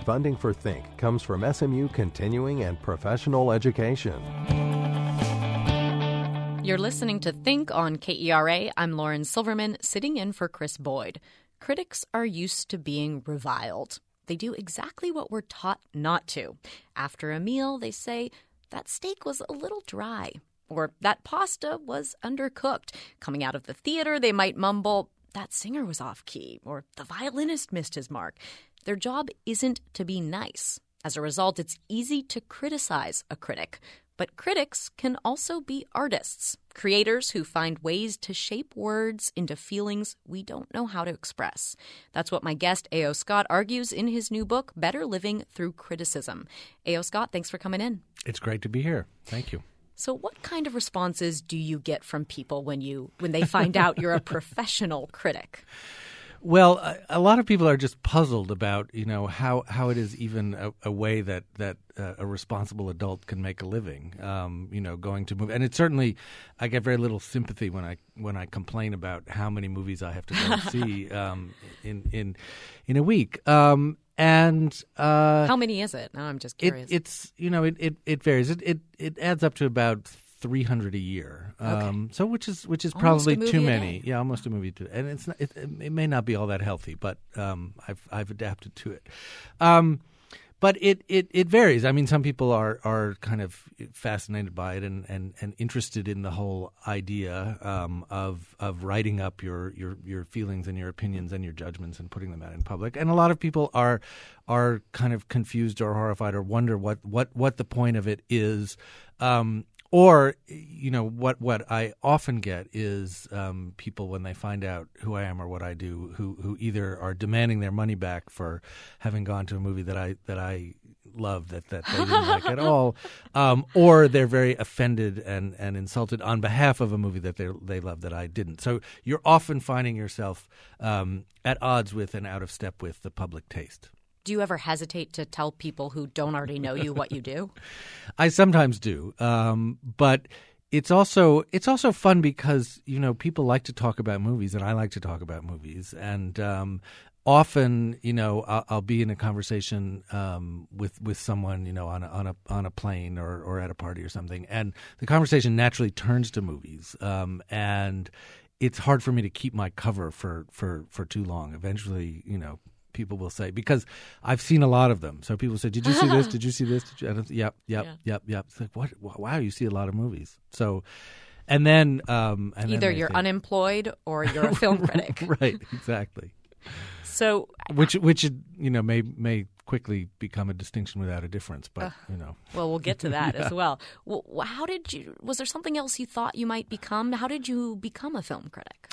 Funding for Think comes from SMU Continuing and Professional Education. You're listening to Think on KERA. I'm Lauren Silverman, sitting in for Chris Boyd. Critics are used to being reviled. They do exactly what we're taught not to. After a meal, they say, that steak was a little dry, or that pasta was undercooked. Coming out of the theater, they might mumble, that singer was off key, or the violinist missed his mark. Their job isn't to be nice. As a result, it's easy to criticize a critic. But critics can also be artists, creators who find ways to shape words into feelings we don't know how to express. That's what my guest, A.O. Scott, argues in his new book, Better Living Through Criticism. A.O. Scott, thanks for coming in. It's great to be here. Thank you. So what kind of responses do you get from people when they find out you're a professional critic? Well, a lot of people are just puzzled about, how it is even a way that a responsible adult can make a living, going to movies. And it's certainly, I get very little sympathy when I complain about how many movies I have to go see in a week. And how many is it? No, I'm just curious. It varies. It adds up to about 300 a year. Okay. So which is Almost probably too many. day. Yeah, almost a movie too. And it's not, it may not be all that healthy, but I've adapted to it. But it varies. I mean, some people are kind of fascinated by it and interested in the whole idea of writing up your feelings and your opinions and your judgments and putting them out in public. And a lot of people are kind of confused or horrified or wonder what the point of it is. Or, what I often get is people, when they find out who I am or what I do, who either are demanding their money back for having gone to a movie that I loved that they didn't like at all, or they're very offended and insulted on behalf of a movie that they love that I didn't. So you're often finding yourself at odds with and out of step with the public taste. Do you ever hesitate to tell people who don't already know you what you do? I sometimes do, but it's also fun because people like to talk about movies, and I like to talk about movies, and often I'll be in a conversation with someone on a plane or at a party or something, and the conversation naturally turns to movies, and it's hard for me to keep my cover for too long. Eventually, people will say, because I've seen a lot of them. So people say, did you see this? Did you see this? Yep. It's like, what? Wow, you see a lot of movies. So, and then either you're unemployed or you're a film critic. Right, exactly. So which may quickly become a distinction without a difference, but Well, we'll get to that as well. Was there something else you thought you might become? How did you become a film critic?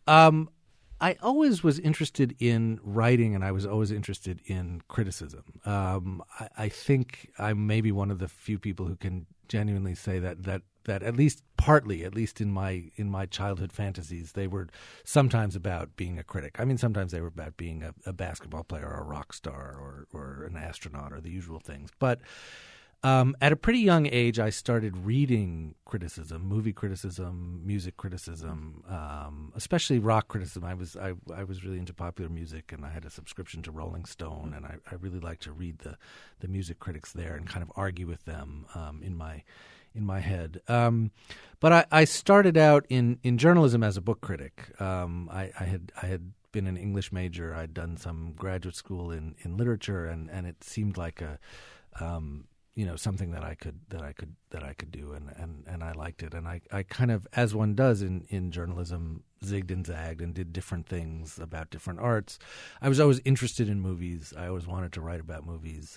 I always was interested in writing, and I was always interested in criticism. I think I'm maybe one of the few people who can genuinely say that at least partly, at least in my childhood fantasies, they were sometimes about being a critic. I mean, sometimes they were about being a basketball player or a rock star or an astronaut or the usual things. But at a pretty young age, I started reading criticism, movie criticism, music criticism, especially rock criticism. I was really into popular music, and I had a subscription to Rolling Stone, and I really liked to read the music critics there and kind of argue with them in my head. But I started out in journalism as a book critic. I had been an English major. I'd done some graduate school in literature, and it seemed like something that I could do, and I liked it, and I kind of, as one does in journalism, zigged and zagged and did different things about different arts. I was always interested in movies. I always wanted to write about movies.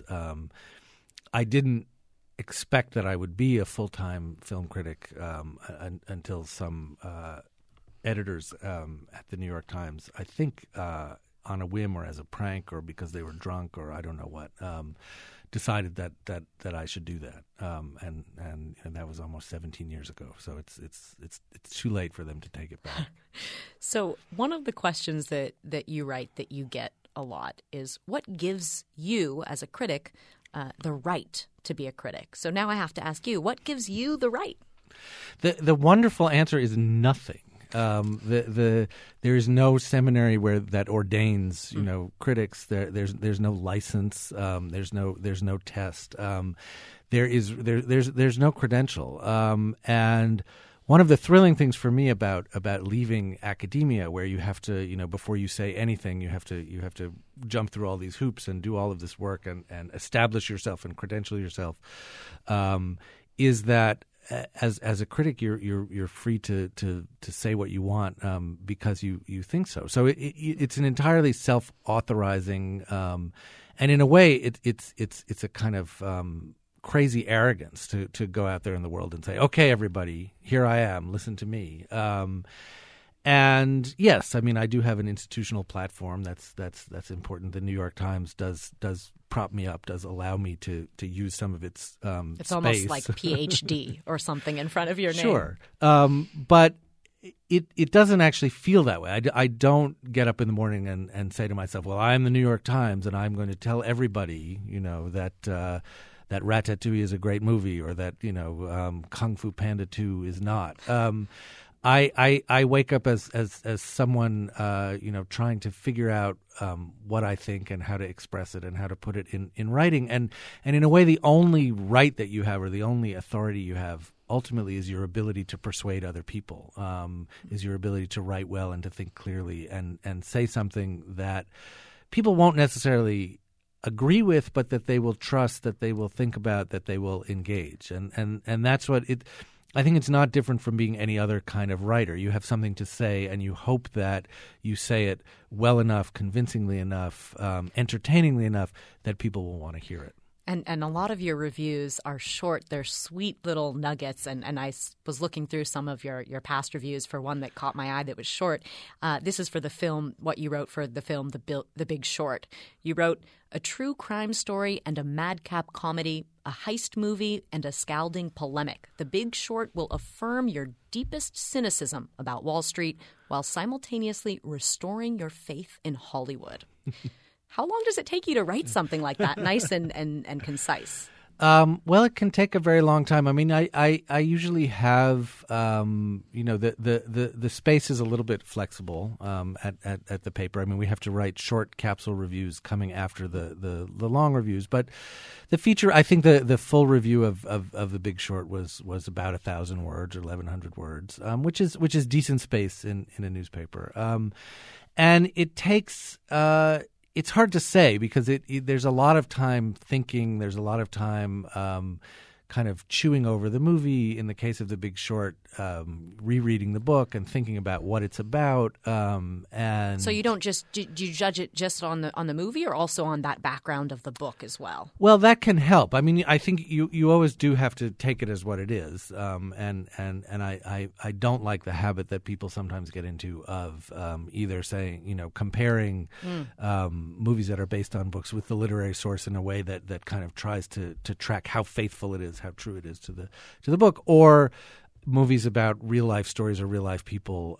I didn't expect that I would be a full-time film critic until some editors at the New York Times, I think on a whim or as a prank or because they were drunk or I don't know what, decided that I should do that, and that was almost 17 years ago. So it's too late for them to take it back. So one of the questions that you write that you get a lot is what gives you as a critic the right to be a critic? So now I have to ask you, what gives you the right? The wonderful answer is nothing. There is no seminary that ordains critics. There's no license. There's no test. There's no credential. And one of the thrilling things for me about leaving academia, where you have to, before you say anything, you have to jump through all these hoops and do all of this work and establish yourself and credential yourself, is that as a critic, you're free to say what you want because you think so. So it's an entirely self-authorizing, and in a way, it's a kind of crazy arrogance to go out there in the world and say, okay, everybody, here I am, listen to me. And yes, I mean, I do have an institutional platform that's important. The New York Times does prop me up, does allow me to use some of its it's space. Almost like PhD or something in front of your name. Sure. But it doesn't actually feel that way. I don't get up in the morning and say to myself, well, I'm the New York Times and I'm going to tell everybody, that Ratatouille is a great movie, or that Kung Fu Panda 2 is not. I wake up as someone trying to figure out what I think and how to express it and how to put it in writing, and in a way the only right that you have, or the only authority you have, ultimately is your ability to persuade other people, is your ability to write well and to think clearly and say something that people won't necessarily agree with, but that they will trust, that they will think about, that they will engage. And that's what it – I think it's not different from being any other kind of writer. You have something to say and you hope that you say it well enough, convincingly enough, entertainingly enough that people will want to hear it. And a lot of your reviews are short. They're sweet little nuggets. And I was looking through some of your past reviews for one that caught my eye that was short. This is for the film, what you wrote for the film The Big Short. You wrote, a true crime story and a madcap comedy, a heist movie and a scalding polemic. The Big Short will affirm your deepest cynicism about Wall Street while simultaneously restoring your faith in Hollywood. How long does it take you to write something like that, nice and concise? Well, it can take a very long time. I mean, I usually have, the space is a little bit flexible at the paper. I mean, we have to write short capsule reviews coming after the long reviews. But the feature, I think the full review of The Big Short was about 1,000 words or 1,100 words, which is decent space in a newspaper. And it takes it's hard to say because there's a lot of time thinking. There's a lot of time kind of chewing over the movie. In the case of The Big Short, rereading the book and thinking about what it's about. And so you don't just do you judge it just on the movie, or also on that background of the book as well? Well, that can help. I mean, I think you always do have to take it as what it is. And I don't like the habit that people sometimes get into of either saying, comparing movies that are based on books with the literary source in a way that kind of tries to track how faithful it is, how true it is to the book, or movies about real life stories or real life people.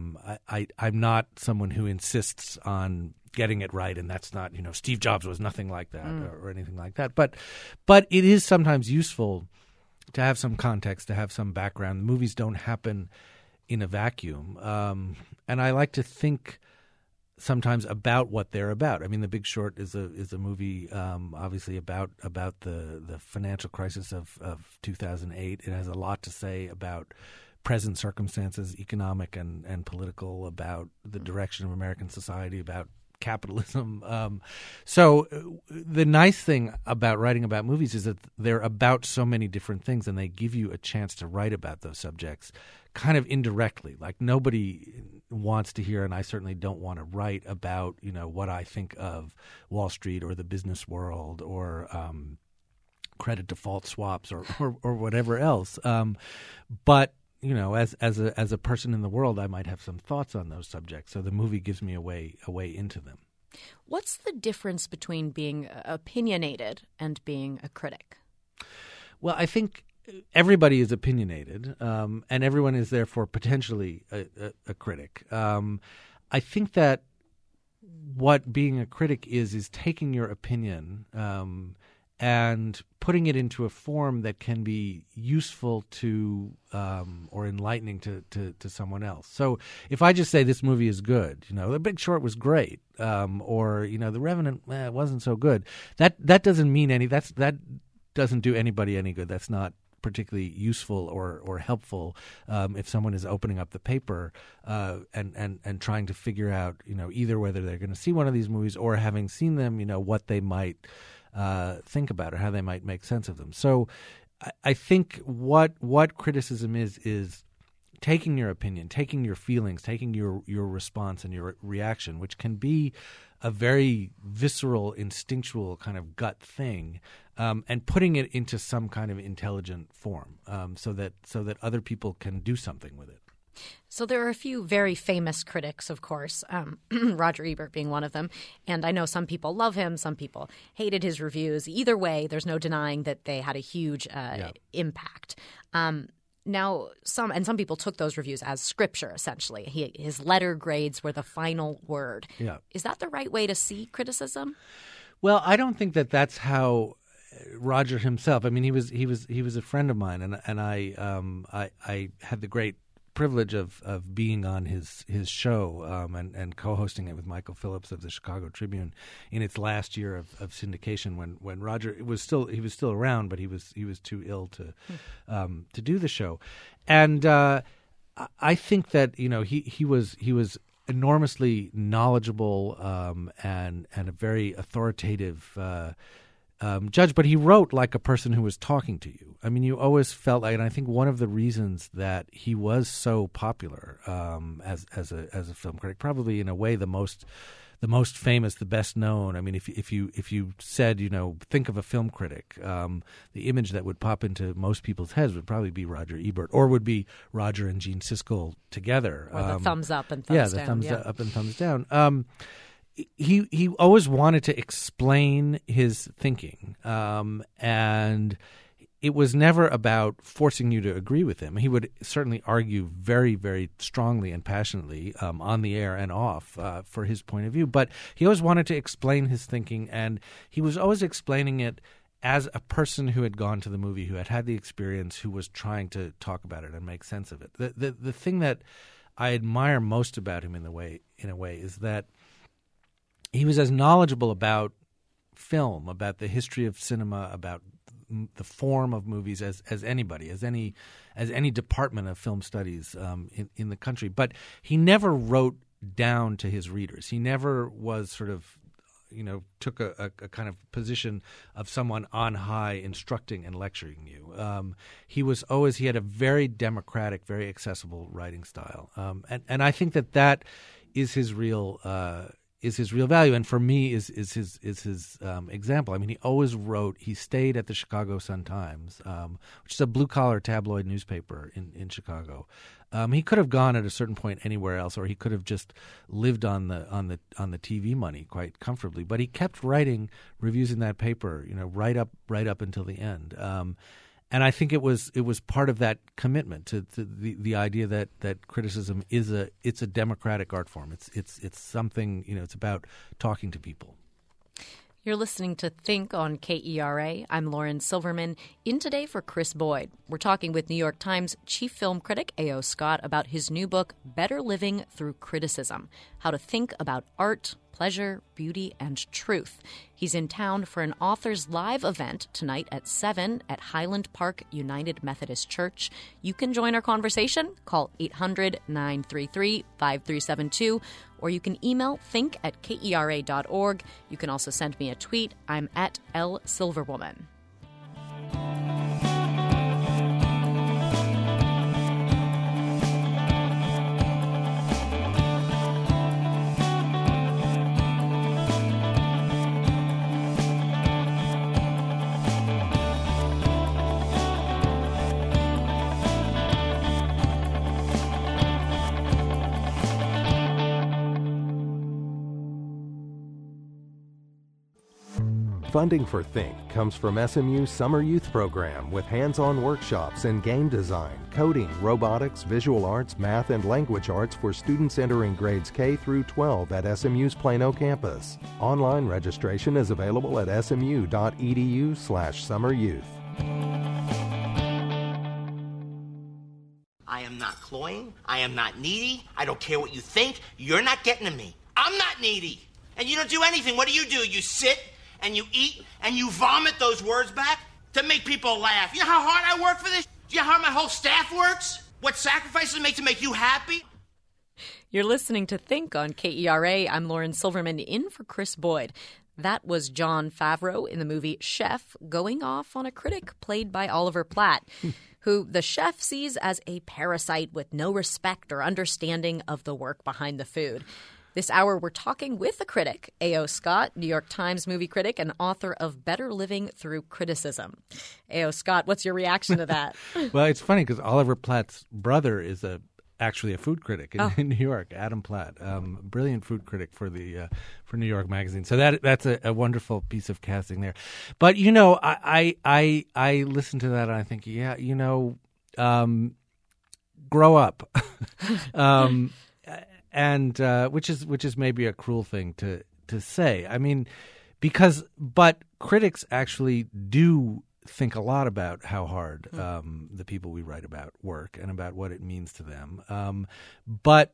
I'm not someone who insists on getting it right, and that's not, Steve Jobs was nothing like that or anything like that. But it is sometimes useful to have some context, to have some background. Movies don't happen in a vacuum, and I like to think sometimes about what they're about. I mean, The Big Short is a movie obviously about the financial crisis of 2008. It has a lot to say about present circumstances, economic and political, about the direction of American society, about capitalism. So the nice thing about writing about movies is that they're about so many different things, and they give you a chance to write about those subjects kind of indirectly. Like, nobody wants to hear, and I certainly don't want to write about, what I think of Wall Street or the business world or credit default swaps or whatever else. But as a person in the world, I might have some thoughts on those subjects. So the movie gives me a way into them. What's the difference between being opinionated and being a critic? Well, I think everybody is opinionated, and everyone is therefore potentially a critic. I think that what being a critic is taking your opinion and putting it into a form that can be useful to or enlightening to someone else. So if I just say this movie is good, The Big Short was great, or The Revenant wasn't so good, that doesn't mean that doesn't do anybody any good. That's not particularly useful or helpful if someone is opening up the paper and trying to figure out either whether they're going to see one of these movies or having seen them what they might think about or how they might make sense of them. So I think what criticism is taking your opinion, taking your feelings, taking your response and your reaction, which can be a very visceral, instinctual kind of gut thing, and putting it into some kind of intelligent form, so that other people can do something with it. So there are a few very famous critics, of course, Roger Ebert being one of them. And I know some people love him, some people hated his reviews. Either way, there's no denying that they had a huge impact. Now, some people took those reviews as scripture, essentially. His letter grades were the final word. Yeah. Is that the right way to see criticism? Well, I don't think that that's how Roger himself. I mean, he was a friend of mine, and I had the great privilege of being on his show and co-hosting it with Michael Phillips of the Chicago Tribune in its last year of syndication when Roger was still around, but he was too ill to do the show. And I think that he was enormously knowledgeable and a very authoritative judge, but he wrote like a person who was talking to you. I mean, you always felt like, and I think one of the reasons that he was so popular as a film critic, probably in a way the most famous, the best known. I mean, if you said, think of a film critic, the image that would pop into most people's heads would probably be Roger Ebert, or would be Roger and Gene Siskel together. Or the thumbs up and thumbs down. Yeah, the thumbs up and thumbs down. He always wanted to explain his thinking, and it was never about forcing you to agree with him. He would certainly argue very, very strongly and passionately on the air and off for his point of view, but he always wanted to explain his thinking, and he was always explaining it as a person who had gone to the movie, who had the experience, who was trying to talk about it and make sense of it. The thing that I admire most about him in a way is that he was as knowledgeable about film, about the history of cinema, about the form of movies as anybody, as any department of film studies in the country. But he never wrote down to his readers. He never was sort of, took a kind of position of someone on high instructing and lecturing you. He had a very democratic, very accessible writing style, and I think that is his real. Is his real value, and for me is his example. I mean, he always wrote. He stayed at the Chicago Sun-Times, which is a blue-collar tabloid newspaper in Chicago. He could have gone at a certain point anywhere else, or he could have just lived on the TV money quite comfortably. But he kept writing reviews in that paper, right up until the end. And I think it was part of that commitment to the idea that criticism it's a democratic art form. It's something, it's about talking to people. You're listening to Think on KERA. I'm Lauren Silverman, in today for Chris Boyd. We're talking with New York Times chief film critic A.O. Scott about his new book, Better Living Through Criticism: How to Think About Art, Pleasure, Beauty, and Truth. He's in town for an author's live event tonight at 7 at Highland Park United Methodist Church. You can join our conversation. Call 800-933-5372, or you can email think@kera.org. You can also send me a tweet. I'm at @LSilverwoman. Funding for Think comes from SMU's Summer Youth Program with hands-on workshops in game design, coding, robotics, visual arts, math, and language arts for students entering grades K through 12 at SMU's Plano campus. Online registration is available at smu.edu/summeryouth. I am not cloying. I am not needy. I don't care what you think. You're not getting to me. I'm not needy. And you don't do anything. What do? You sit and you eat and you vomit those words back to make people laugh. You know how hard I work for this? Do you know how my whole staff works? What sacrifices I make to make you happy? You're listening to Think on KERA. I'm Lauren Silverman in for Chris Boyd. That was Jon Favreau in the movie Chef going off on a critic played by Oliver Platt, who the chef sees as a parasite with no respect or understanding of the work behind the food. This hour, we're talking with the critic, A.O. Scott, New York Times movie critic and author of Better Living Through Criticism. A.O. Scott, what's your reaction to that? Well, it's funny because Oliver Platt's brother is actually a food critic in New York, Adam Platt, brilliant food critic for New York Magazine. So that's a wonderful piece of casting there. But I listen to that and I think, grow up. And which is maybe a cruel thing to say. I mean, but critics actually do think a lot about how hard the people we write about work and about what it means to them. But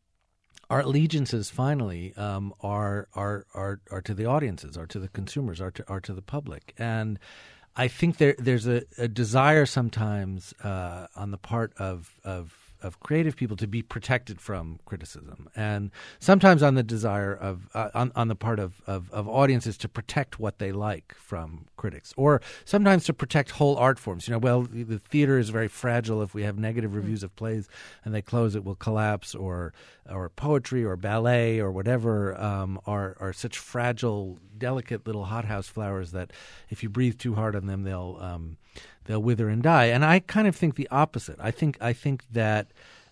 our allegiances finally are to the audiences, are to the consumers, are to the public, and I think there's a desire sometimes on the part of creative people to be protected from criticism, and sometimes on the desire of on the part of audiences to protect what they like from critics, or sometimes to protect whole art forms. Well, the theater is very fragile. If we have negative reviews of plays and they close, it will collapse, or poetry or ballet or whatever are such fragile, delicate little hothouse flowers that if you breathe too hard on them, they'll wither and die. And I kind of think the opposite. I think that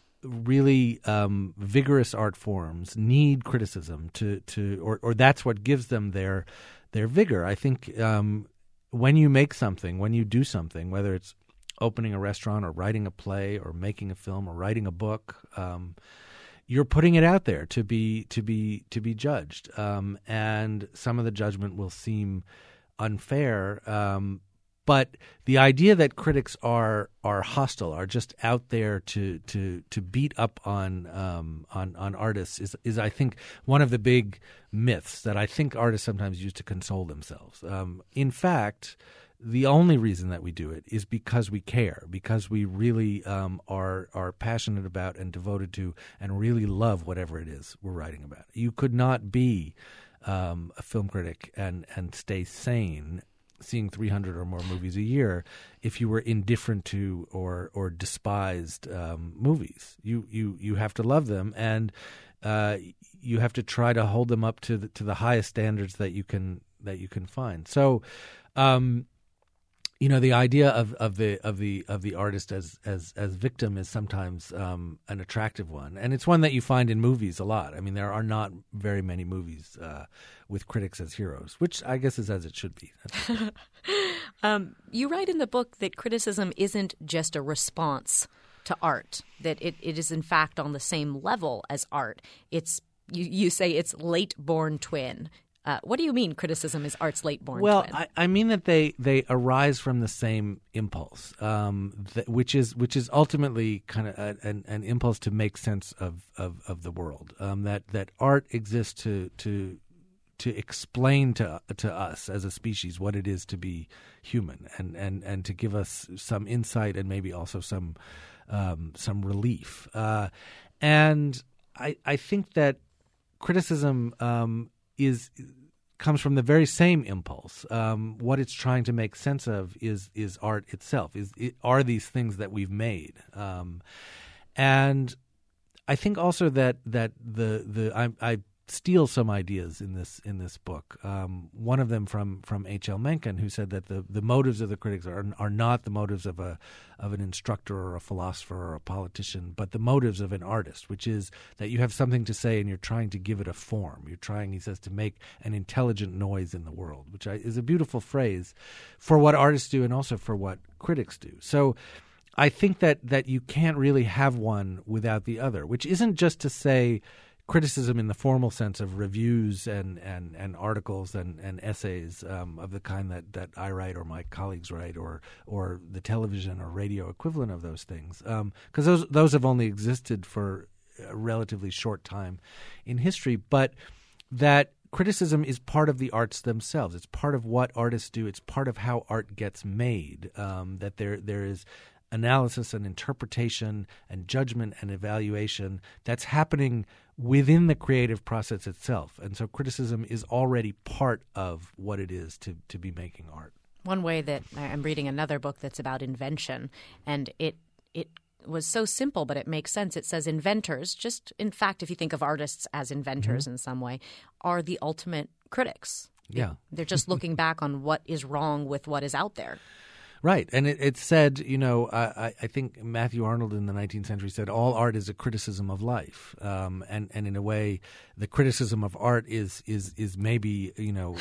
really vigorous art forms need criticism or that's what gives them their vigor. I think when you make something, when you do something, whether it's opening a restaurant or writing a play or making a film or writing a book, you're putting it out there to be judged, and some of the judgment will seem unfair. But the idea that critics are hostile, are just out there to beat up on artists is I think one of the big myths that I think artists sometimes use to console themselves. In fact, the only reason that we do it is because we care, because we really are passionate about and devoted to and really love whatever it is we're writing about. You could not be a film critic and stay sane seeing 300 or more movies a year if you were indifferent to or despised movies. You have to love them, and you have to try to hold them up to the highest standards that you can find. So the idea of the artist as victim is sometimes an attractive one, and it's one that you find in movies a lot. I mean, there are not very many movies with critics as heroes, which I guess is as it should be. You write in the book that criticism isn't just a response to art, that it is in fact on the same level as art. It's you say it's late-born twin. What do you mean criticism is art's late-born twin? Well, I mean that they arise from the same impulse, which is ultimately kind of an impulse to make sense of the world. That art exists to explain to us as a species what it is to be human, and to give us some insight and maybe also some relief. And I think that criticism comes from the very same impulse. What it's trying to make sense of is art itself. Are these things that we've made, and I think also that I steal some ideas in this book. One of them from H.L. Mencken, who said that the motives of the critics are not the motives of an instructor or a philosopher or a politician, but the motives of an artist, which is that you have something to say and you're trying to give it a form. You're trying, he says, to make an intelligent noise in the world, which is a beautiful phrase for what artists do and also for what critics do. So I think that you can't really have one without the other, which isn't just to say criticism in the formal sense of reviews and articles and essays of the kind that I write or my colleagues write or the television or radio equivalent of those things, because those have only existed for a relatively short time in history, but that criticism is part of the arts themselves. It's part of what artists do. It's part of how art gets made, that there is analysis and interpretation and judgment and evaluation that's happening within the creative process itself. And so criticism is already part of what it is to be making art. One way that I'm reading another book that's about invention, and it was so simple, but it makes sense. It says inventors, just in fact, if you think of artists as inventors in some way, are the ultimate critics. Yeah. They're just looking back on what is wrong with what is out there. Right. And it said, I think Matthew Arnold in the 19th century said all art is a criticism of life. And in a way, the criticism of art is maybe,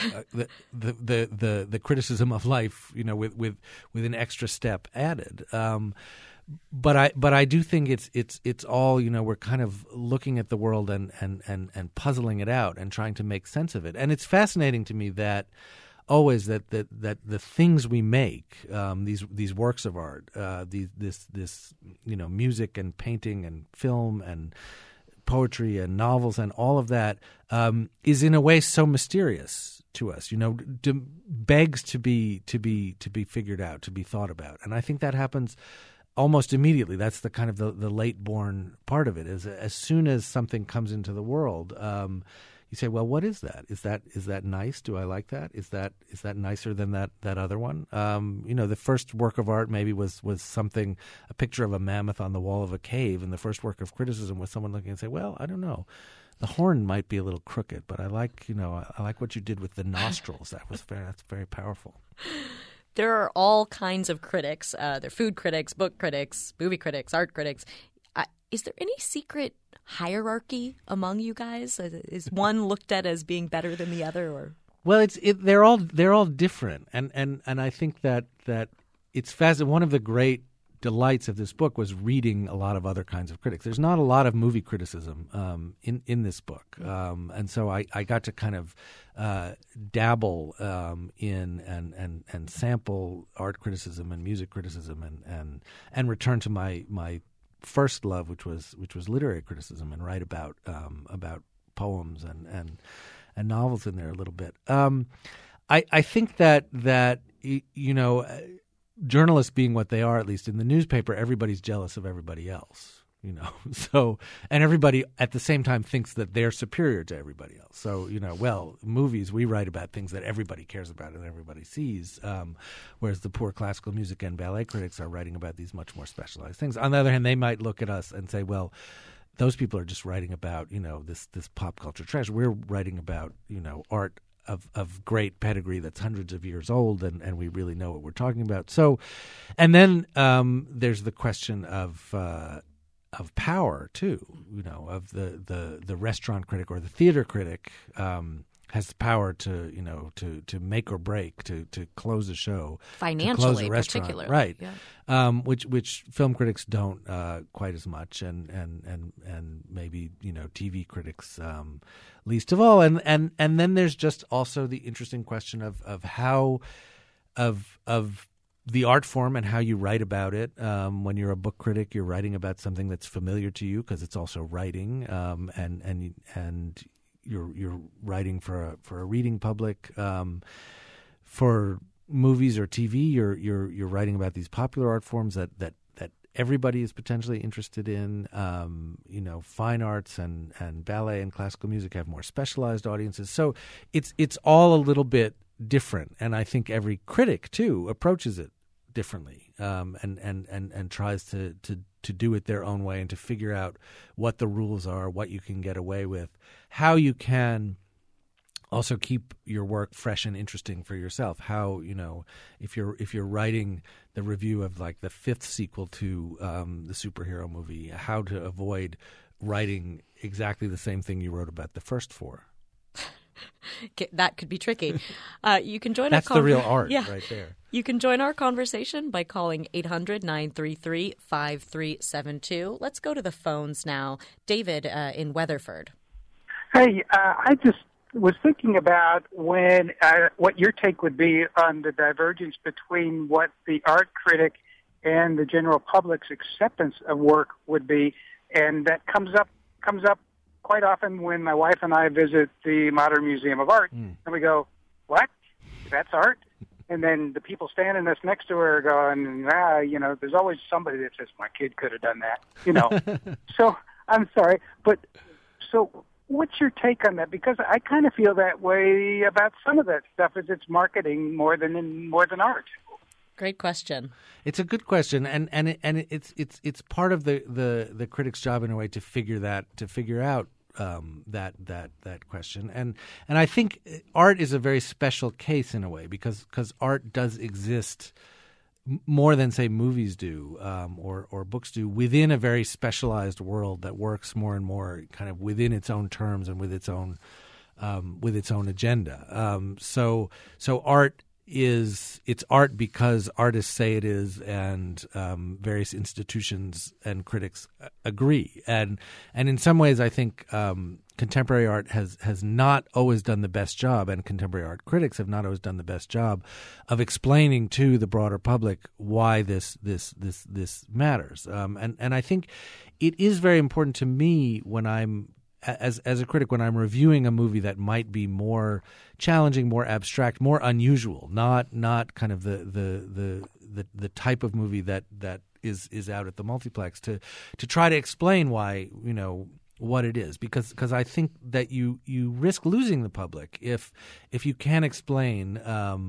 the criticism of life, with an extra step added. But I do think it's all, we're kind of looking at the world and puzzling it out and trying to make sense of it. And it's fascinating to me that always that the things we make, these works of art, this music and painting and film and poetry and novels and all of that, is in a way so mysterious to us. Begs to be figured out, to be thought about, and I think that happens almost immediately. That's the kind of the late born part of it. Is as soon as something comes into the world. You say, well, what is that? Is that nice? Do I like that? Is that nicer than that other one? The first work of art maybe was something, a picture of a mammoth on the wall of a cave, and the first work of criticism was someone looking and say, well, I don't know. The horn might be a little crooked, but I like what you did with the nostrils. That's very powerful. There are all kinds of critics. There are food critics, book critics, movie critics, art critics. Is there any secret hierarchy among you guys? Is one looked at as being better than the other, or? Well, they're all different, and I think that it's fascinating. One of the great delights of this book was reading a lot of other kinds of critics. There's not a lot of movie criticism in this book, and so I got to kind of dabble in and sample art criticism and music criticism and return to my first love, which was literary criticism, and write about poems and novels in there a little bit. I think that journalists being what they are, at least in the newspaper, everybody's jealous of everybody else. So, and everybody at the same time thinks that they're superior to everybody else. So, movies, we write about things that everybody cares about and everybody sees, whereas the poor classical music and ballet critics are writing about these much more specialized things. On the other hand, they might look at us and say, well, those people are just writing about, this pop culture trash. We're writing about, art of great pedigree that's hundreds of years old, and we really know what we're talking about. So, and then there's the question of power too, of the restaurant critic or the theater critic has the power to make or break, to close a show, financially, to close a restaurant, particularly, right? Yeah. Which film critics don't quite as much, and maybe TV critics least of all, and then there's just also the interesting question of how of the art form and how you write about it. When you're a book critic, you're writing about something that's familiar to you because it's also writing, and you're writing for a reading public. For movies or TV, you're writing about these popular art forms that everybody is potentially interested in. Fine arts and ballet and classical music have more specialized audiences. So it's all a little bit different, and I think every critic too approaches it differently, and tries to do it their own way and to figure out what the rules are, what you can get away with, how you can also keep your work fresh and interesting for yourself. How, if you're writing the review of like the 5th sequel to the superhero movie, how to avoid writing exactly the same thing you wrote about the first 4. That could be tricky. You can join. That's the real art right there. You can join our conversation by calling 800-933-5372. Let's go to the phones now. David in Weatherford. Hey, I just was thinking about what your take would be on the divergence between what the art critic and the general public's acceptance of work would be, and that comes up quite often when my wife and I visit the Modern Museum of Art, and we go, "What? That's art?" And then the people standing us next to her are going, there's always somebody that says, "My kid could have done that," So I'm sorry, but so what's your take on that? Because I kind of feel that way about some of that stuff, as it's marketing more than art. Great question. It's a good question, and it's part of the critic's job in a way to figure out that question, and I think art is a very special case in a way because art does exist more than, say, movies do or books do within a very specialized world that works more and more kind of within its own terms and with its own agenda. So art it's art because artists say it is, and various institutions and critics agree. And in some ways, I think contemporary art has not always done the best job, and contemporary art critics have not always done the best job of explaining to the broader public why this matters. And I think it is very important to me when I'm as a critic, when I'm reviewing a movie that might be more challenging, more abstract, more unusual, not kind of the type of movie that is out at the multiplex, to try to explain why, what it is, because I think that you risk losing the public if you can't explain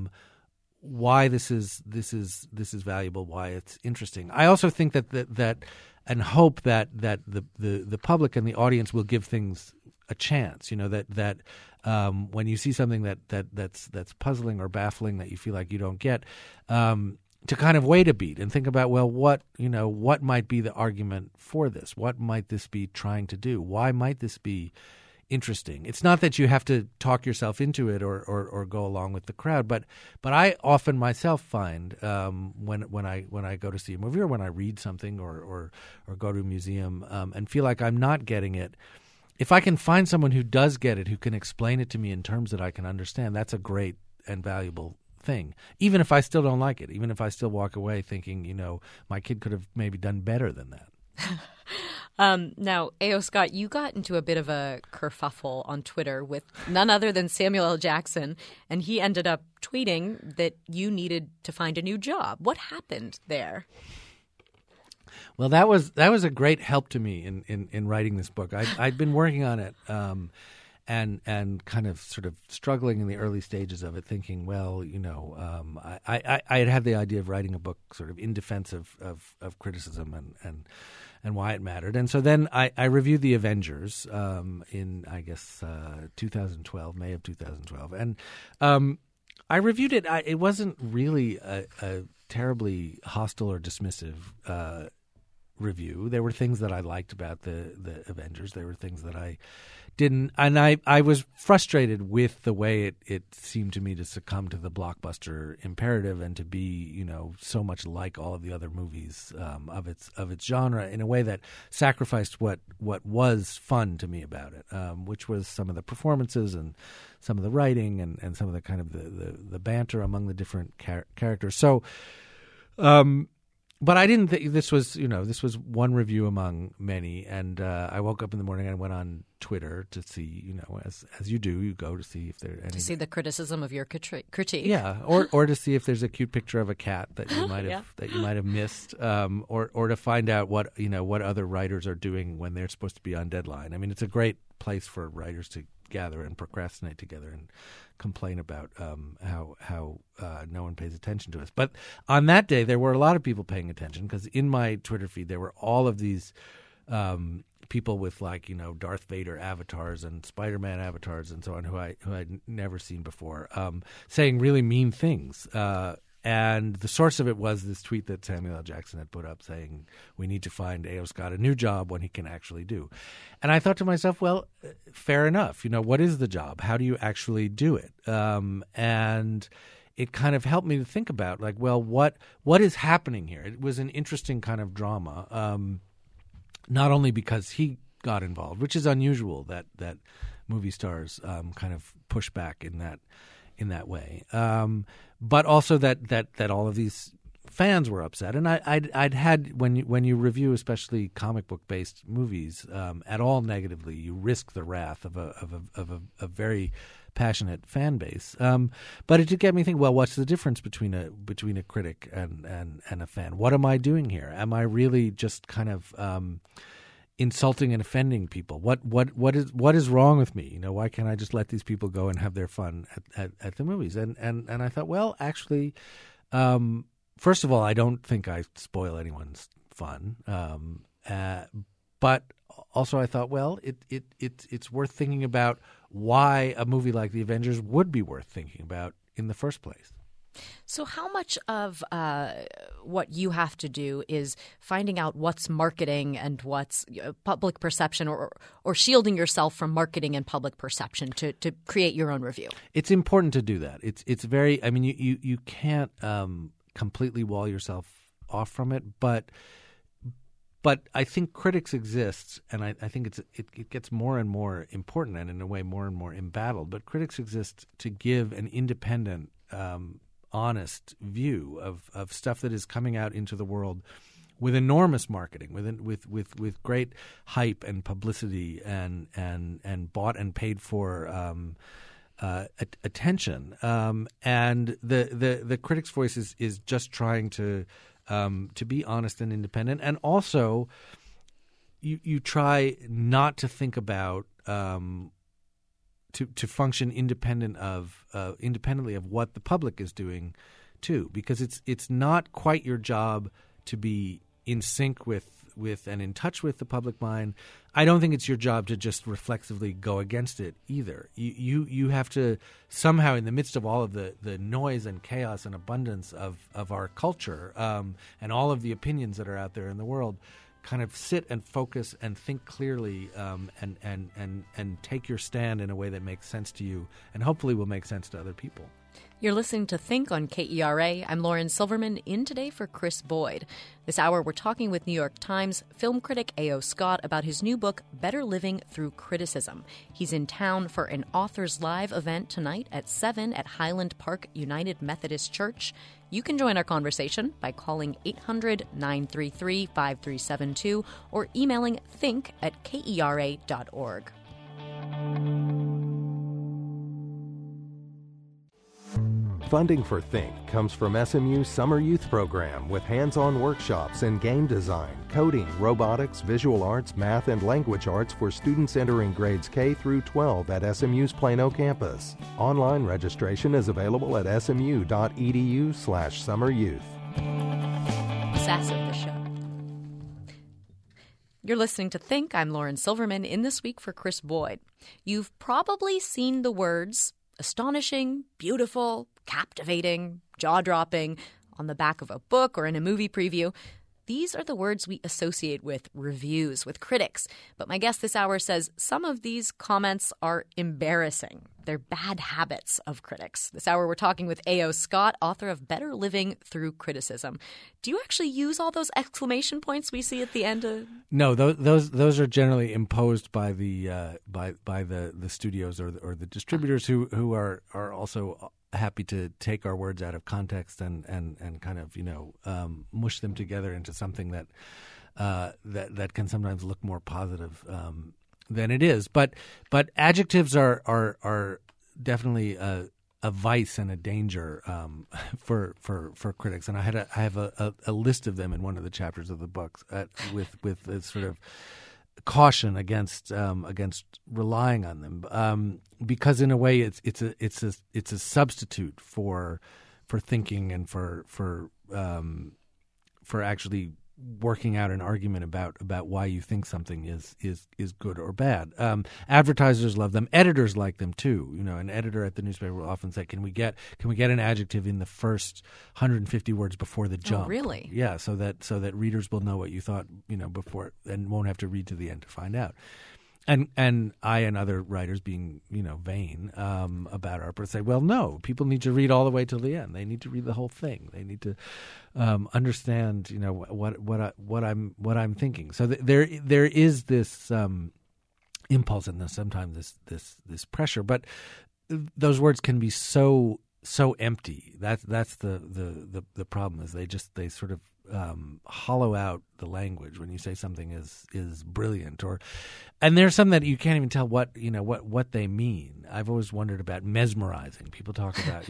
why this is valuable, why it's interesting. I also think that and hope that the public and the audience will give things a chance. That when you see something that's puzzling or baffling that you feel like you don't get, to kind of wait a beat and think about, well, what might be the argument for this? What might this be trying to do? Why might this be interesting? It's not that you have to talk yourself into it or go along with the crowd, but I often myself find when I go to see a movie or when I read something or go to a museum and feel like I'm not getting it, if I can find someone who does get it, who can explain it to me in terms that I can understand, that's a great and valuable thing. Even if I still don't like it, even if I still walk away thinking, my kid could have maybe done better than that. Now, A.O. Scott, you got into a bit of a kerfuffle on Twitter with none other than Samuel L. Jackson, and he ended up tweeting that you needed to find a new job. What happened there? Well, that was a great help to me in writing this book. I'd been working on it and kind of sort of struggling in the early stages of it, thinking, well, I had the idea of writing a book sort of in defense of criticism and why it mattered. And so then I reviewed The Avengers in, I guess, 2012, May of 2012. And I reviewed it. It wasn't really a terribly hostile or dismissive review. There were things that I liked about the Avengers. There were things that I didn't. And I was frustrated with the way it seemed to me to succumb to the blockbuster imperative and to be, so much like all of the other movies of its genre in a way that sacrificed what was fun to me about it, which was some of the performances and some of the writing and some of the kind of the banter among the different characters. So, but I didn't think this was one review among many. And I woke up in the morning and went on Twitter to see, as you do, you go to see if there any to see the criticism of your critique. Yeah, or to see if there's a cute picture of a cat that you might have missed, or to find out what other writers are doing when they're supposed to be on deadline. I mean, it's a great place for writers to gather and procrastinate together and complain about how God, no one pays attention to us. But on that day, there were a lot of people paying attention because in my Twitter feed, there were all of these people with Darth Vader avatars and Spider-Man avatars and so on who I'd never seen before, saying really mean things. And the source of it was this tweet that Samuel L. Jackson had put up saying, we need to find A.O. Scott a new job when he can actually do. And I thought to myself, well, fair enough. What is the job? How do you actually do it? And it kind of helped me to think about, what is happening here? It was an interesting kind of drama, not only because he got involved, which is unusual that movie stars kind of push back in that way, but also that all of these fans were upset. And I'd had when you review especially comic book based movies at all negatively, you risk the wrath of a very passionate fan base. But it did get me thinking, well, what's the difference between a critic and a fan? What am I doing here? Am I really just kind of insulting and offending people? What is wrong with me? Why can't I just let these people go and have their fun at the movies? And I thought, well, actually, first of all, I don't think I spoil anyone's fun. But also I thought, well, it's worth thinking about why a movie like The Avengers would be worth thinking about in the first place. So how much of what you have to do is finding out what's marketing and what's public perception, or shielding yourself from marketing and public perception to create your own review? It's important to do that. It's very – I mean you can't completely wall yourself off from it, but I think critics exist, and I think it gets more and more important and in a way more and more embattled. But critics exist to give an independent honest view of stuff that is coming out into the world with enormous marketing, with great hype and publicity and bought and paid for attention. And the critic's voice is just trying to be honest and independent, and also you try not to think about to function independently of what the public is doing too, because it's not quite your job to be in sync with and in touch with the public mind. I don't think it's your job to just reflexively go against it either. You have to somehow, in the midst of all of the noise and chaos and abundance of our culture and all of the opinions that are out there in the world, kind of sit and focus and think clearly and take your stand in a way that makes sense to you and hopefully will make sense to other people. You're listening to Think on KERA. I'm Lauren Silverman, in today for Chris Boyd. This hour, we're talking with New York Times film critic A.O. Scott about his new book, Better Living Through Criticism. He's in town for an Authors Live event tonight at 7 at Highland Park United Methodist Church. You can join our conversation by calling 800-933-5372 or emailing think@kera.org. Funding for Think comes from SMU's Summer Youth Program with hands-on workshops in game design, coding, robotics, visual arts, math, and language arts for students entering grades K through 12 at SMU's Plano campus. Online registration is available at smu.edu/summeryouth. Sass of the show. You're listening to Think. I'm Lauren Silverman, in this week for Chris Boyd. You've probably seen the words astonishing, beautiful, captivating, jaw-dropping on the back of a book or in a movie preview. These are the words we associate with reviews, with critics. But my guest this hour says some of these comments are embarrassing. They're bad habits of critics. This hour we're talking with A.O. Scott, author of Better Living Through Criticism. Do you actually use all those exclamation points we see at the end of? No, those are generally imposed by the studios or the distributors who are also happy to take our words out of context and kind of mush them together into something that can sometimes look more positive than it is. But adjectives are definitely a vice and a danger for critics, and I have a list of them in one of the chapters of the book with a sort of caution against relying on them, because in a way it's a substitute for thinking and for actually working out an argument about why you think something is good or bad. Advertisers love them. Editors like them too. An editor at the newspaper will often say, "Can we get an adjective in the first 150 words before the jump?" Oh, really? Yeah, so that readers will know what you thought, before, and won't have to read to the end to find out. And I and other writers, being vain about our say, well, no, people need to read all the way till the end. They need to read the whole thing. They need to understand what I'm thinking. So there is this impulse and sometimes this pressure, but those words can be so empty. That's the problem, is they sort of hollow out the language when you say something is brilliant, and there's some that you can't even tell what they mean. I've always wondered about mesmerizing. People talk about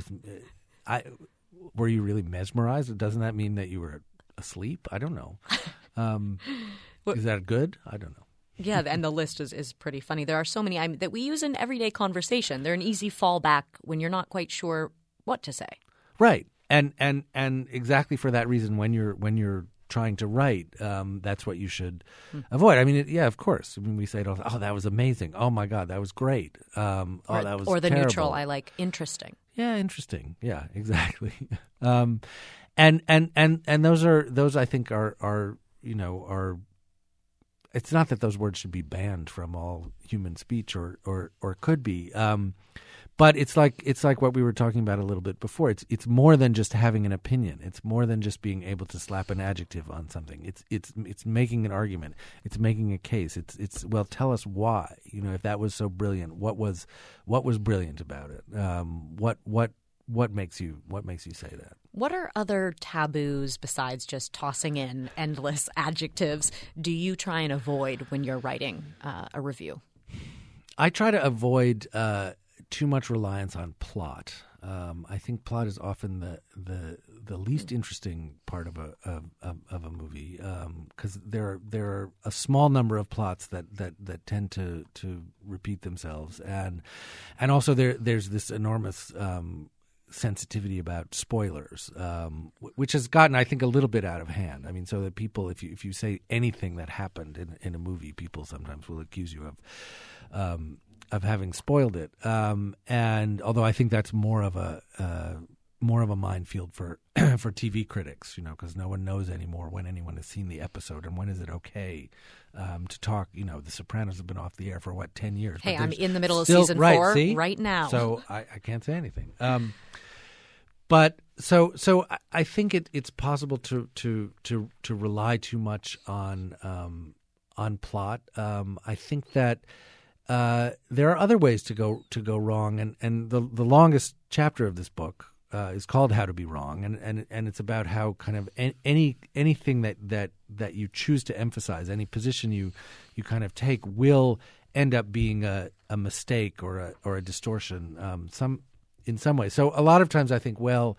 were you really mesmerized? Doesn't that mean that you were asleep? I don't know. Is that good? I don't know. Yeah, and the list is pretty funny. There are so many that we use in everyday conversation. They're an easy fallback when you're not quite sure what to say. Right. And exactly for that reason, when you're trying to write, that's what you should avoid. I mean, of course. I mean, we say, "Oh, that was amazing. Oh my God, that was great." That was or the terrible. neutral. I like interesting. Yeah, interesting. Yeah, exactly. And those I think are. It's not that those words should be banned from all human speech, or could be. But it's like what we were talking about a little bit before. It's more than just having an opinion. It's more than just being able to slap an adjective on something. It's making an argument. It's making a case. It's well, tell us why. If that was so brilliant, what was brilliant about it? What makes you say that? What are other taboos besides just tossing in endless adjectives do you try and avoid when you're writing a review? I try to avoid too much reliance on plot. I think plot is often the least interesting part of a movie, because there are a small number of plots that tend to repeat themselves, and also there's this enormous sensitivity about spoilers, which has gotten, I think, a little bit out of hand. I mean, so that people, if you say anything that happened in a movie, people sometimes will accuse you of having spoiled it. And although I think that's more of a minefield for TV critics, because no one knows anymore when anyone has seen the episode and when is it okay to talk. The Sopranos have been off the air for 10 years. Hey, I'm in the middle of season 4 right now, so I can't say anything. But so I think it's possible to rely too much on plot. I think that there are other ways to go wrong, and the longest chapter of this book is called "How to Be Wrong," and it's about how kind of anything that you choose to emphasize, any position you kind of take, will end up being a mistake or a distortion in some way. So a lot of times I think,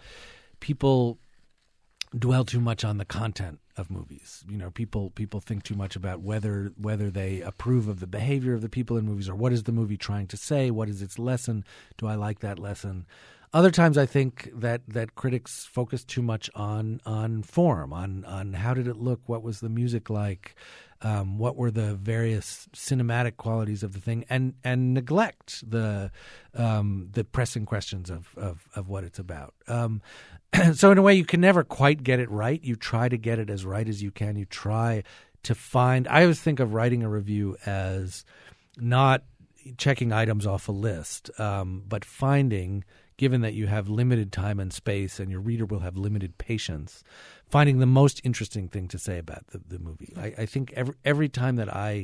people dwell too much on the content of movies. People think too much about whether they approve of the behavior of the people in movies, or what is the movie trying to say, what is its lesson, do I like that lesson? Other times I think that critics focus too much on form, on how did it look, what was the music like, what were the various cinematic qualities of the thing, and neglect the pressing questions of what it's about. So in a way, you can never quite get it right. You try to get it as right as you can. You try to find. I always think of writing a review as not checking items off a list, but finding, given that you have limited time and space and your reader will have limited patience, finding the most interesting thing to say about the movie. I think every time that I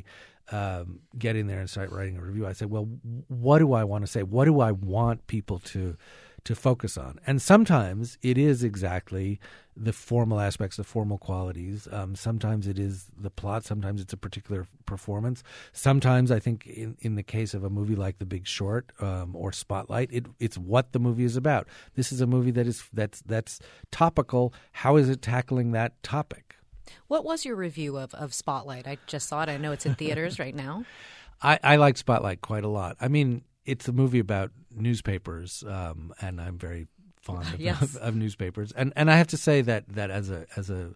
get in there and start writing a review, I say, well, what do I want to say? What do I want people to focus on? And sometimes it is exactly the formal aspects, the formal qualities. Sometimes it is the plot. Sometimes it's a particular performance. Sometimes I think in the case of a movie like The Big Short or Spotlight, it's what the movie is about. This is a movie that's topical. How is it tackling that topic? What was your review of Spotlight? I just saw it. I know it's in theaters right now. I liked Spotlight quite a lot. I mean, it's a movie about newspapers, and I'm very fond of, Yes. of newspapers, and I have to say that as a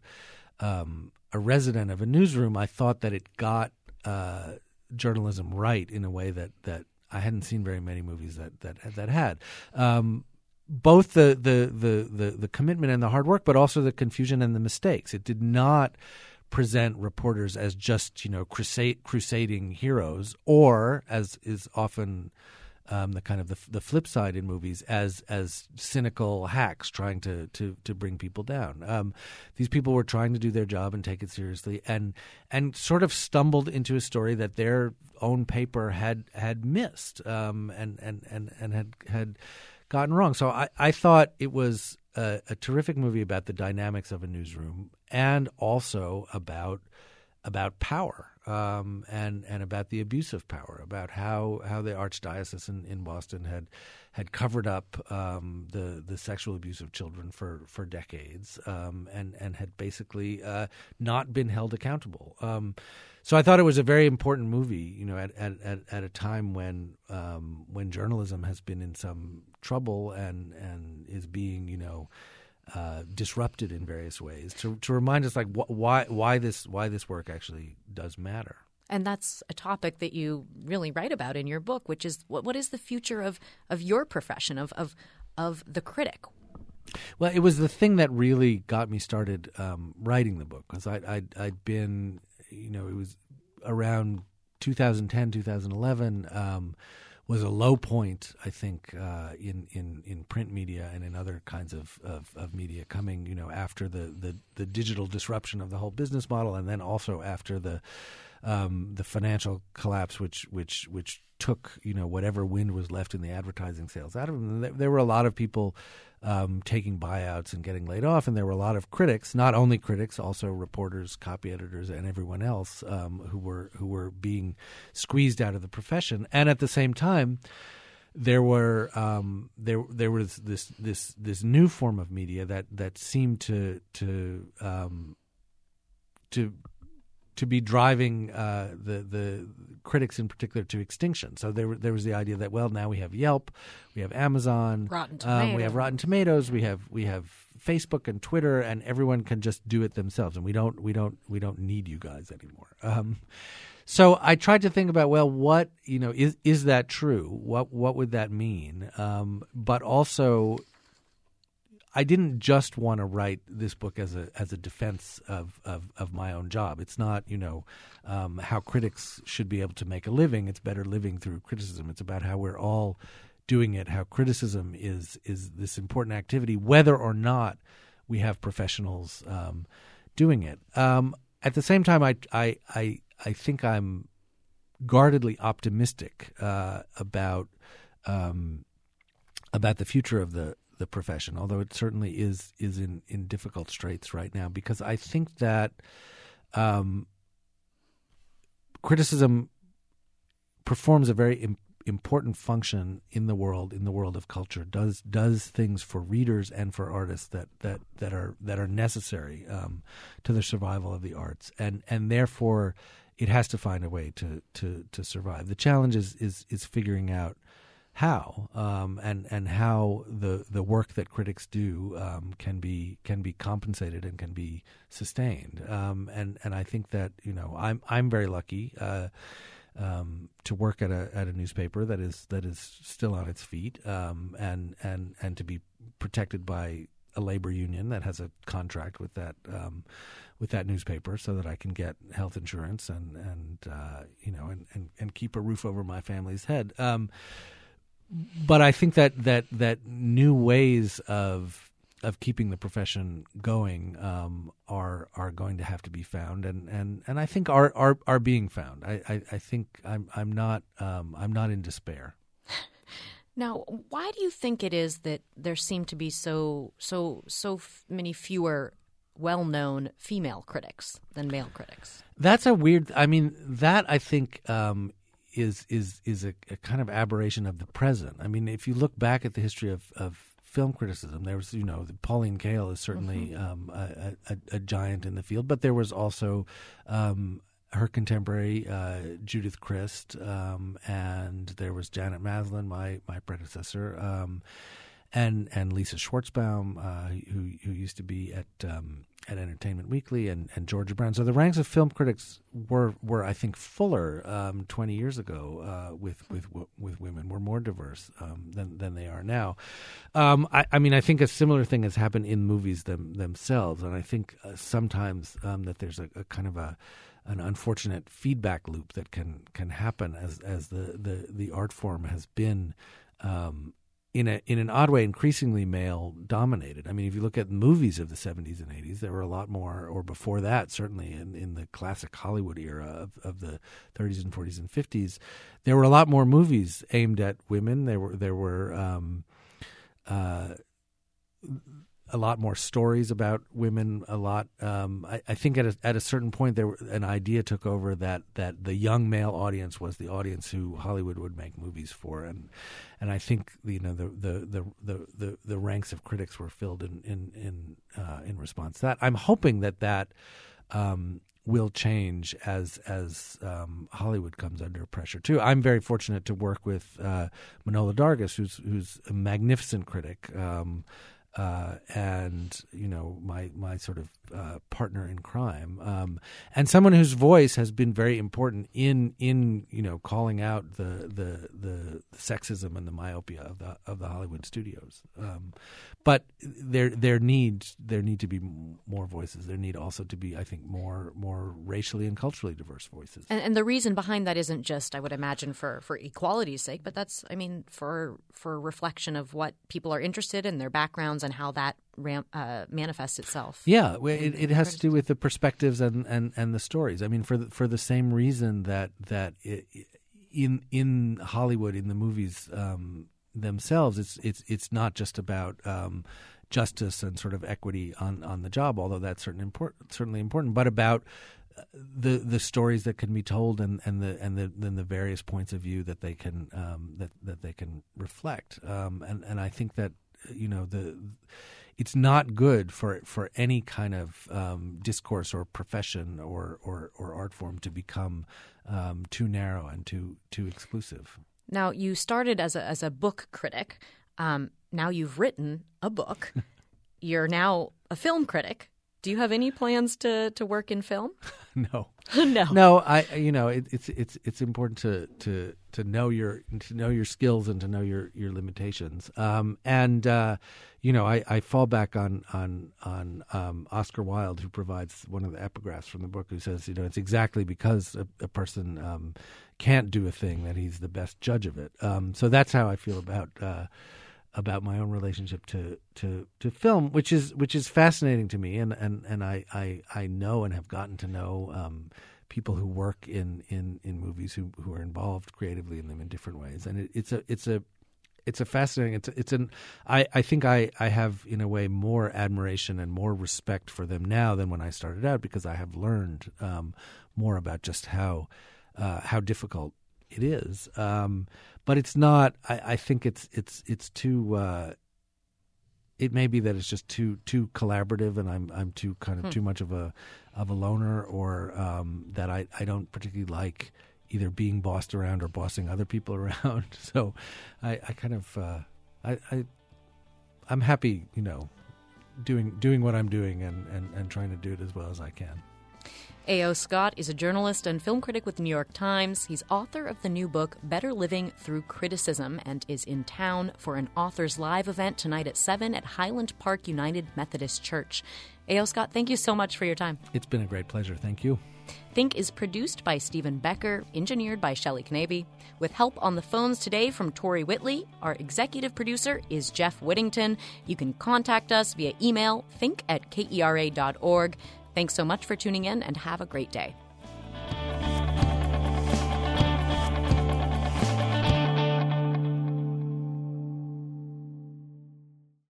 resident of a newsroom, I thought that it got journalism right in a way that I hadn't seen very many movies that had. Both the commitment and the hard work, but also the confusion and the mistakes. It did not present reporters as just crusading heroes, or as is often the kind of the flip side in movies, as cynical hacks trying to bring people down. These people were trying to do their job and take it seriously, and sort of stumbled into a story that their own paper had missed, and had gotten wrong. So I thought it was a terrific movie about the dynamics of a newsroom, and also about power, and about the abuse of power, about how the Archdiocese in Boston had covered up the sexual abuse of children for decades, and had basically not been held accountable. So I thought it was a very important movie, at a time when journalism has been in some trouble and is being, disrupted in various ways, to remind us why this work actually does matter. And that's a topic that you really write about in your book, which is what is the future of your profession, of the critic? Well, it was the thing that really got me started writing the book, because I'd been, it was around 2010, 2011, was a low point, I think, in print media and in other kinds of media, coming, after the digital disruption of the whole business model, and then also after the financial collapse, which took whatever wind was left in the advertising sales out of them. There were a lot of people taking buyouts and getting laid off, and there were a lot of critics, not only critics, also reporters, copy editors, and everyone else who were being squeezed out of the profession. And at the same time, there were there was this new form of media that seemed to be driving the critics in particular to extinction. So there was the idea that, well, now we have Yelp, we have Amazon, Rotten Tomatoes. we have Rotten Tomatoes, we have Facebook and Twitter, and everyone can just do it themselves, and we don't need you guys anymore. So I tried to think about, well, what is that true? What would that mean? But also, I didn't just want to write this book as a defense of my own job. It's not, how critics should be able to make a living. It's better living through criticism. It's about how we're all doing it, how criticism is this important activity, whether or not we have professionals doing it. At the same time, I think I'm guardedly optimistic about the future of the profession, although it certainly is in difficult straits right now, because I think that criticism performs a very important function in the world of culture, does things for readers and for artists that are necessary to the survival of the arts, and therefore it has to find a way to survive. The challenge is figuring out how, and how the work that critics do can be compensated and can be sustained. And I think that I'm very lucky to work at a newspaper that is still on its feet, and to be protected by a labor union that has a contract with that newspaper, so that I can get health insurance and keep a roof over my family's head. But I think that new ways of keeping the profession going are going to have to be found, and I think are being found. I think I'm not in despair. Now, why do you think it is that there seem to be so many fewer well-known female critics than male critics? That's a weird. I mean, that I think is a kind of aberration of the present. I mean, if you look back at the history of film criticism, there was, Pauline Kael is certainly a giant in the field, but there was also her contemporary Judith Crist, and there was Janet Maslin, my predecessor, and Lisa Schwartzbaum, who used to be at Entertainment Weekly, and Georgia Brown. So the ranks of film critics were I think fuller 20 years ago with women. Were more diverse than they are now. I mean, I think a similar thing has happened in movies themselves, and I think sometimes that there's a kind of an unfortunate feedback loop that can happen as the art form has been in an odd way increasingly male dominated. I mean, if you look at movies of the 70s and 80s, there were a lot more, or before that, certainly in the classic Hollywood era of the 30s and 40s and 50s, there were a lot more movies aimed at women. There were a lot more stories about women. A lot. I think at a certain point, an idea took over that the young male audience was the audience who Hollywood would make movies for, and I think the ranks of critics were filled in response to that. I'm hoping that will change as Hollywood comes under pressure too. I'm very fortunate to work with Manohla Dargis, who's a magnificent critic. And my sort of partner in crime, and someone whose voice has been very important in calling out the sexism and the myopia of the Hollywood studios. But there need to be more voices. There need also to be, I think, more racially and culturally diverse voices. And the reason behind that isn't just, I would imagine, for equality's sake, but that's, I mean, for reflection of what people are interested in, their backgrounds, and how that manifests itself. Yeah, it has to do with the perspectives and the stories. I mean, for the same reason that in Hollywood, in the movies themselves, it's not just about justice and sort of equity on the job, although that's certainly important, but about the stories that can be told and the various points of view that they can that they can reflect. And I think that it's not good for any kind of discourse or profession or art form to become too narrow and too exclusive. Now, you started as a book critic. Now you've written a book. You're now a film critic. Do you have any plans to work in film? No. No. It's important to know your skills and to know your limitations. I fall back on Oscar Wilde, who provides one of the epigraphs from the book, who says, it's exactly because a person can't do a thing that he's the best judge of it. So that's how I feel about my own relationship to film, which is fascinating to me, and I know and have gotten to know people who work in movies who are involved creatively in them in different ways, and it's a fascinating. I think I have in a way more admiration and more respect for them now than when I started out, because I have learned more about just how difficult it is. But it's not. I think it's too. It may be that it's just too collaborative, and I'm too kind of too much of a loner, or that I don't particularly like either being bossed around or bossing other people around. So I kind of I'm happy, doing what I'm doing and trying to do it as well as I can. A.O. Scott is a journalist and film critic with The New York Times. He's author of the new book, Better Living Through Criticism, and is in town for an Authors Live event tonight at 7 at Highland Park United Methodist Church. A.O. Scott, thank you so much for your time. It's been a great pleasure. Thank you. Think is produced by Stephen Becker, engineered by Shelley Knavy, with help on the phones today from Tori Whitley. Our executive producer is Jeff Whittington. You can contact us via email, think@kera.org. Thanks so much for tuning in, and have a great day.